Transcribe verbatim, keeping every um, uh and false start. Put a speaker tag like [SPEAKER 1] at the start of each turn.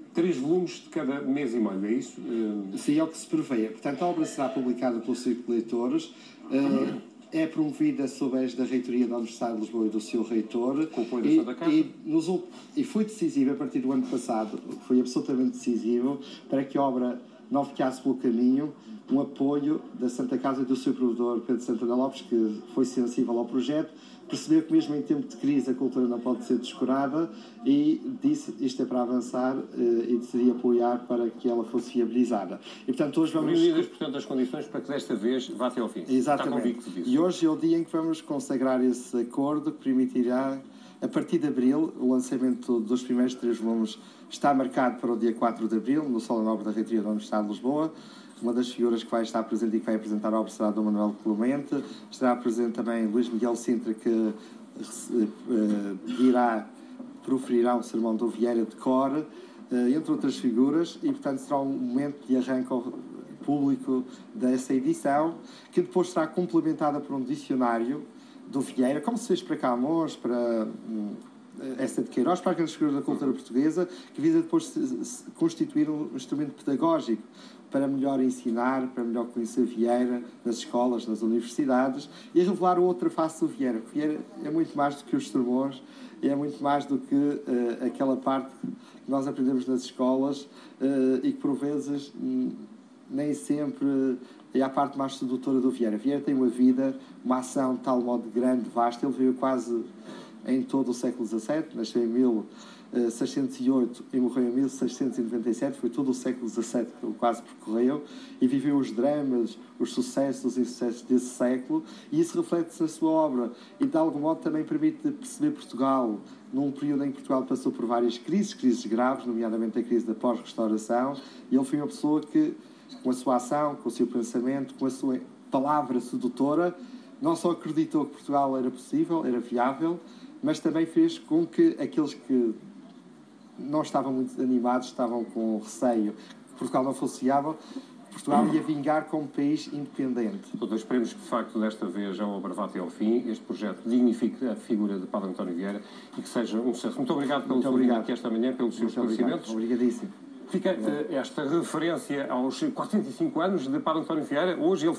[SPEAKER 1] três volumes de cada mês e meio, é isso?
[SPEAKER 2] Sim, é o que se prevê. Portanto, a obra será publicada pelo Círculo de Leitores. É promovida sob a égide da Reitoria da Universidade de Lisboa e do seu reitor.
[SPEAKER 1] Com o apoio da Santa Casa.
[SPEAKER 2] E, nos, e foi decisivo, a partir do ano passado, foi absolutamente decisivo para que a obra não ficasse pelo caminho, um apoio da Santa Casa e do seu provedor, Pedro Santana Lopes, que foi sensível ao projeto, percebeu que mesmo em tempo de crise a cultura não pode ser descurada e disse isto é para avançar e decidiu apoiar para que ela fosse viabilizada. E, portanto, hoje vamos...
[SPEAKER 1] Reunidas, portanto, as condições para que desta vez vá até ao fim.
[SPEAKER 2] Exatamente.
[SPEAKER 1] Está convicto disso.
[SPEAKER 2] E hoje é o dia em que vamos consagrar esse acordo que permitirá, a partir de abril, o lançamento dos primeiros três volumes está marcado para o dia quatro de abril, no Salão Nobre da Reitoria da Universidade de Lisboa. Uma das figuras que vai estar presente e que vai apresentar a obra será Dom Manuel Clemente. Estará presente também Luís Miguel Sintra, que uh, dirá, proferirá um sermão do Vieira de cor, uh, entre outras figuras, e, portanto, será um momento de arranque ao público dessa edição, que depois será complementada por um dicionário do Vieira, como se fez para Camões, para um, essa de Queiroz, para as grandes figuras da cultura portuguesa, que visa depois se, se constituir um instrumento pedagógico para melhor ensinar, para melhor conhecer Vieira nas escolas, nas universidades, e revelar outra face do Vieira. Vieira é muito mais do que os sermões, é muito mais do que uh, aquela parte que nós aprendemos nas escolas uh, e que, por vezes, um, nem sempre é a parte mais sedutora do Vieira. Vieira tem uma vida, uma ação de tal modo grande, vasta. Ele veio quase em todo o século dezassete, nasceu em mil seiscentos e oito e morreu em mil seiscentos e noventa e sete, foi todo o século dezassete que ele quase percorreu, e viveu os dramas, os sucessos e insucessos desse século, e isso reflete-se na sua obra, e de algum modo também permite perceber Portugal num período em que Portugal passou por várias crises, crises graves, nomeadamente a crise da pós-restauração, e ele foi uma pessoa que, com a sua ação, com o seu pensamento, com a sua palavra sedutora, não só acreditou que Portugal era possível, era viável, mas também fez com que aqueles que não estavam muito animados, estavam com receio que Portugal não fosse viável, Portugal ia vingar como país independente.
[SPEAKER 1] Portanto, esperemos que, de facto, desta vez a obra vá até ao fim, este projeto dignifique a figura de Padre António Vieira e que seja um sucesso. Muito obrigado pelo seu vinda aqui esta manhã, pelos seus esclarecimentos.
[SPEAKER 2] Obrigadíssimo.
[SPEAKER 1] Fica uh, esta referência aos quatrocentos e cinco anos de Padre António Vieira. Hoje ele